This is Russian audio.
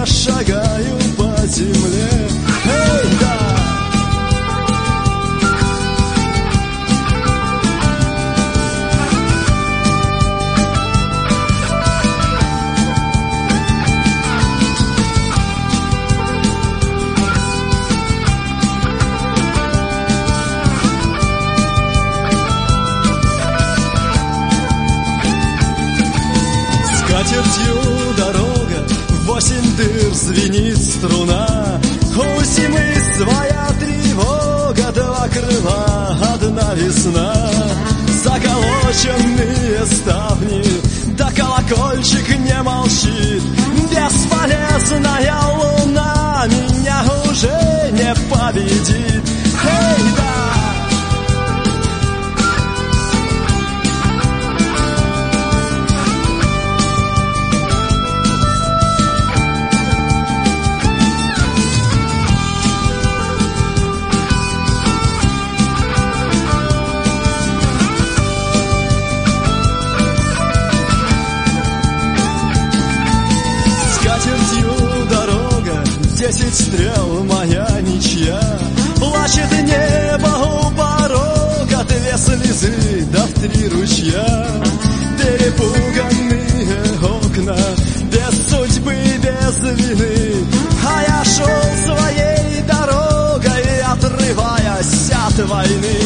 я шагаю по земле. Эй, да! Скатертью дорога, 8 дыр звенит струна. У зимы своя тревога, 2 крыла, 1 весна. Заколоченные ставни, да колокольчик не молчит. Бесполезная луна меня уже не победит. Эй, да! Дорога, 10 стрел, моя ничья. Плачет небо у порога, 2 слезы, да в 3 ручья. Перепуганные окна, без судьбы, без вины. А я шел своей дорогой, отрываясь от войны.